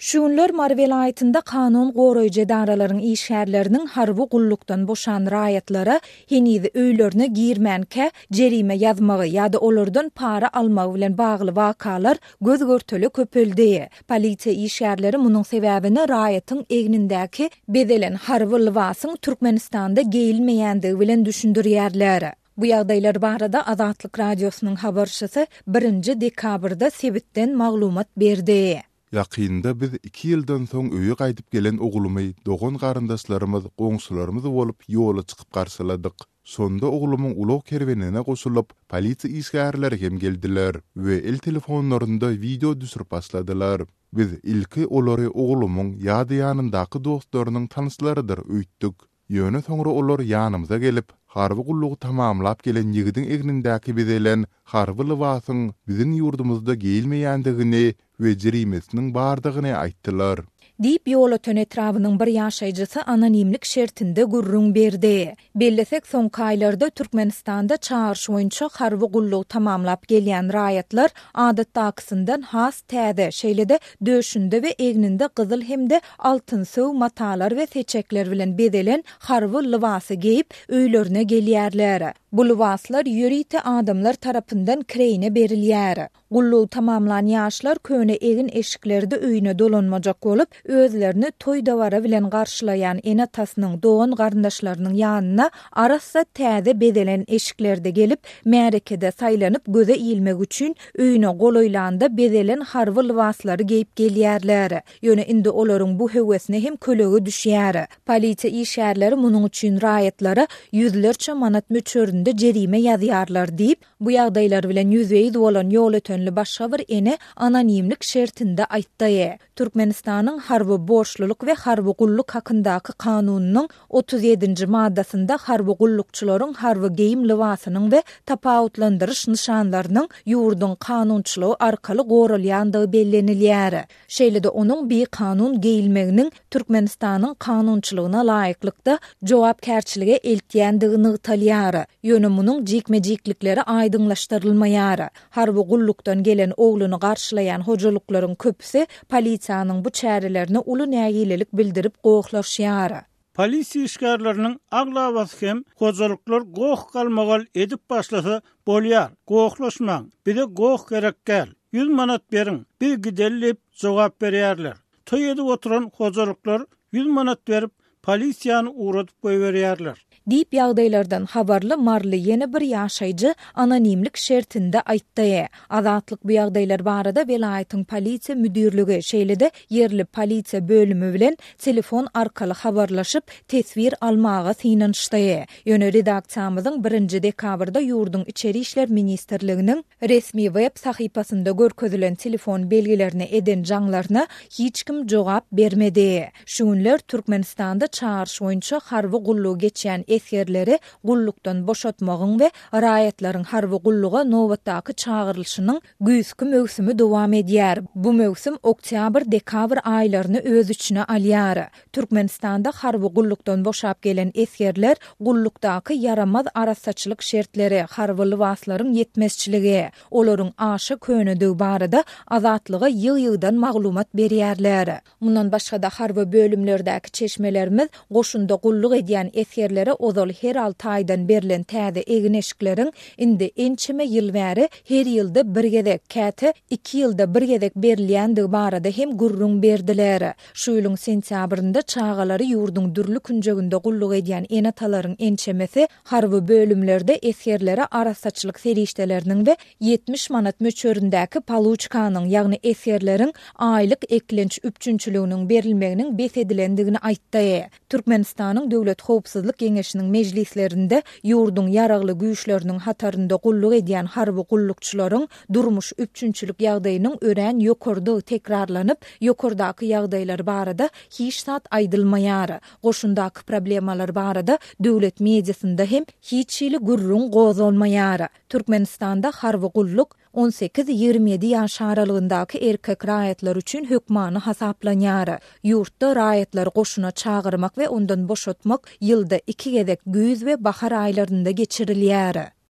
Şunlar Mar vilayetinde kanun goraýjy daralaryň işgärleriniň harby gullukdan boşan raýatlara henizi öýlerine girmänke jerime ýazmagy ýa-da olardan para almagy bilen bagly wakalar göz görteli köpeldi. Polisiýa işgärleri munyň sebäbini raýatyň egnindäki bedelen harby lybasyň Türkmenistanda geyilmeýändigi bilen düşündirýärler. Bu ýagdaýlar barada Azatlyk radiosynyň habarçysy 1 dekabrda sebitden maglumat berdi. Ýakynda biz 2 ýyldan soň öýe gaýdyp gelen oglumy dogan garyndaşlarymyz, goňsularymyz bolup ýola çykyp garşyladyk. Sonda oglumyň ulak kerwenine goşulyp, polisiýa işgärleri hem geldiler we el telefonlarynda video düşürip başladylar. Biz ilki olary oglumyň ýa-da ýanyndaky dostlarynyň tanyshlarydyr öýtdik. Ýöne soňra olar ýanymyza gelip, harby gullugy tamamlap gelen ýigidiň egnindäki bedelen harby lybasyň biziň ýurdumyzda geyilmeýändigini we jerimesiniň bardygyny aýtdylar. Diýip ýola etrawynyň bir ýaşaýjysy anonimlik şertinde gurrun berdi. Bellesek soňky aýlarda Türkmenistanda çağırş boýunça harby gullugy tamamlap gelýän raýatlar adatdakysyndan has täze şeýlede döşünde we egninde gyzyl hemde altyn söw matalar we seçekler bilen bedelen harby lybasy giyip öýlerine gelýärler. Bu lybaslar ýörite adamlar tarapyndan kireyine berilýär. Gullugy tamamlan ýaşlar köne egin eşiklerde öýüne dolanmajak bolup, özlerini toy dawara bilen garşylayan enatasynyň dogan garyndaşlarynyň ýanyna arassa täze bedelen eşiklerde gelip, märekede saýlanyp göze iýilmek üçin öýüne goloýlanda bedelen harby lybaslary giyip gelýärler. Ýöne indi olaryň bu hewesine hem kölegi düşýär. Polisiýa işgärleri munyň üçin raýatlara ýüzlerçe manat möçöründe jerime ýazýarlar diýip, bu ýagdaýlar bilen ýüzbeýiz bolan ýol ötönli başga bir ene anonimlik şertinde aýtdy. Türkmenistanyň harby borçluluk we harby gulluk hakyndaky kanunynyň 37-nji maddasynda harby gullukçylaryň harby geyim lybasynyň we tapawutlandyryş nişanlarynyň ýurdun kanunçylygy arkaly goralýandygy bellenilýär. Şeýlede onuň bir kanun geyilmeginiň Türkmenistanyň kanunçylygyna laýyklykda jogapkärçilige eltýändigini ýytalýar. Ýöne munyň jikmejiklikleri aýdyňlaşdyrylmaýar. Harby gullukdan gelen ogluny garşylayan hojalyklaryň köpüsi polisiýanyň bu çärelerini uly nägilelik bildirip gowuklaşýar. Polisiýa işgärleriniň aglabasy hem hojalyklar gowuk galmagal edip başlasa bolýar. Gowuklaşmaň, bize gowuk gerek gel. 100 manat beriň, bir gidellip jogap berýärler. Toy edip oturan hojalyklar 100 manat berip polisiýany uğradyp goýberýärler. Diýip ýagdaýlardan habarly marly ýene bir ýaşaýjy anonimlik şertinde aýtdy. Azatlyk bu ýagdaýlar barada vilayatyň polisiýa müdirligi şeýlede ýerli polisiýa bölümi bilen telefon arkaly habarlaşyp tesvir almaga synanyşdy. Ýöne redaksiýamyzyň 1 dekabrda ýurdun içeri işler ministrliginiň resmi web sahypasynda görkezülen telefon belgilerini eden jaňlaryna hiç kim jogap bermedi. Şunlar Türkmenistanda çağırş boýunça harby gullugy geçýän esgerleri gullukdan boşatmagyň we raýatlaryň harby gulluga nowatdaky çağırylşynyň güýsky möwsümi dowam edýär. Bu möwsüm oktyabr-dekabr aýlaryny öz içine alýar. Türkmenistanda harby gullukdan boşap gelen esgerler gullukdaky yaramaz arasaçylyk şertleri, harby lybaslaryň ýetmezçiligi, olaryň aşy könedigi barada azatlyga ýyl-ýyldan maglumat berýärler. Mundan başga da harby bölümlerdäki çeşmelerimiz goşunda gulluk edýän esgerlere ozal her 6 aýdan berilen täze egin eşikleriň indi ençeme ýyl bäri her ýylda bir gezek, käte 2 ýylda bir gezek berilýändigi barada hem gurrun berdiler. Şu ýylyň sentýabrynda çağalary ýurdun dürli künjeginde gulluk edýän enatalaryň ençemesi harby bölümlerde esgerlere arasaçylyk serişdeleriniň we 70 manat möçöründäki paluçkanyň ýagny esgerleriň aýlyk eklenç üpçünçüliginiň berilmeginiň besedilendigini aýtdy. Türkmenistanyň döwlet howpsuzlyk Geňeşiniň mejlislerinde ýurdun ýaragly güýçleriniň hatarynda gulluk edýän harby gullukçylaryň durmuş üpçünçülük ýagdaýynyň örän ýokardy tekrarlanyp, ýokardaky ýagdaýlar barada hiç sat aýdylmaýar. Goşundaky problemalar barada döwlet mediasynda hem hiç ýyly gurrun gozulmaýar. Türkmenistanda harby gulluk 18-27 ýaş aralygyndaky erkek raýatlar üçin hökmany hasaplanýar. Ýurtda raýatlar goşuna çağırmak we ondan boşatmak ýylda 2 gezek güýz we bahar aýlarynda geçirilýär.